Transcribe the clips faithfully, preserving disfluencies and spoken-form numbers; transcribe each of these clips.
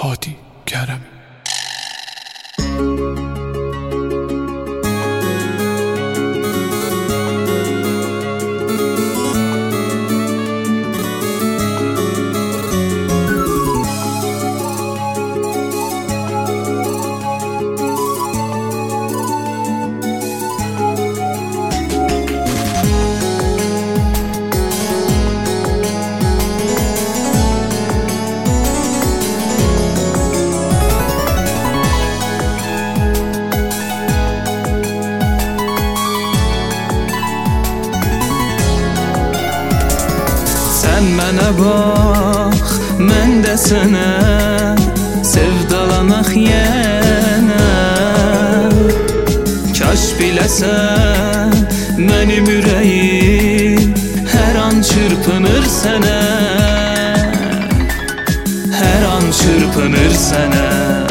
Hadi Kerem. Sən mənə bax, mən də sənə sevdalanaq yenə. Kaş biləsən, mənim ürəyim hər an çırpınır sənə, hər an çırpınır sənə.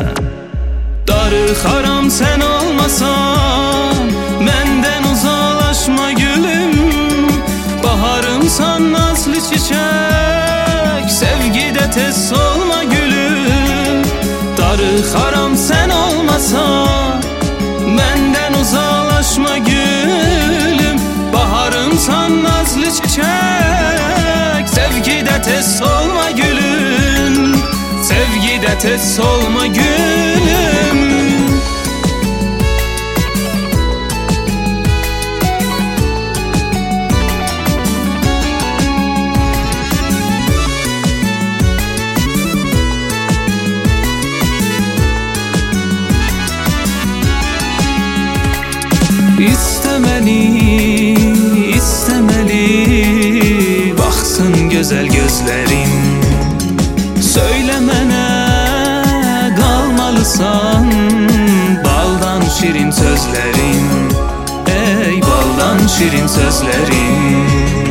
Darıxaram sən olmasan, məndən uzaqlaşma gülüm. Baharımsan nazlı çiçək, sevgidə tez solma gülüm. Darıxaram sən olmasan, məndən uzaqlaşma gülüm. Baharımsan nazlı çiçək, sevgidə tez solma gülüm. Sevgidə tez solma gülüm. İstəməli, istəməli baxsın gözəl gözlərim. Söylə mənə qalmalısan baldan şirin sözlərim. Ey baldan şirin sözlərim.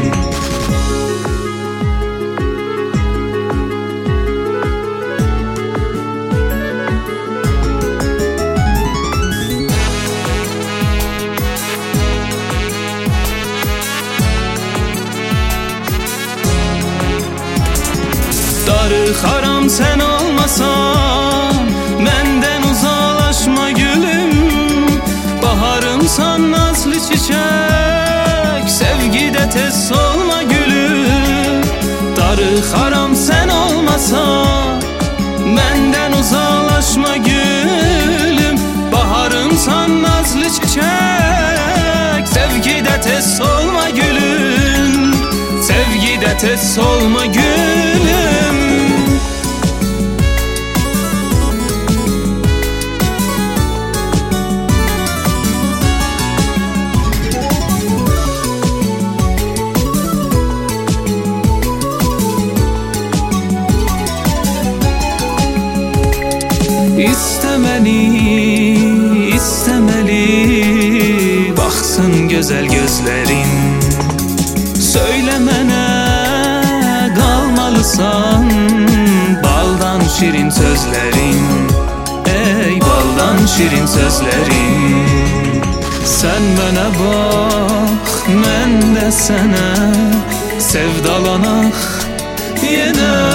Darıxaram sən olmasan, məndən uzaqlaşma gülüm. Baharımsan nazlı çiçək, sevgidə tez solma gülüm. Darıxaram sən olmasan, məndən uzaqlaşma gülüm. Baharımsan nazlı çiçək, sevgidə tez solma gülüm. Sevgidə tez solma gülüm. İstəməli, istəməli baxsın gözəl gözlərim. Söylə mənə qalmalısan baldan şirin sözlərim. Ey baldan şirin sözlərim. Sən mənə bax, mən də sənə sevdalanaq yenə.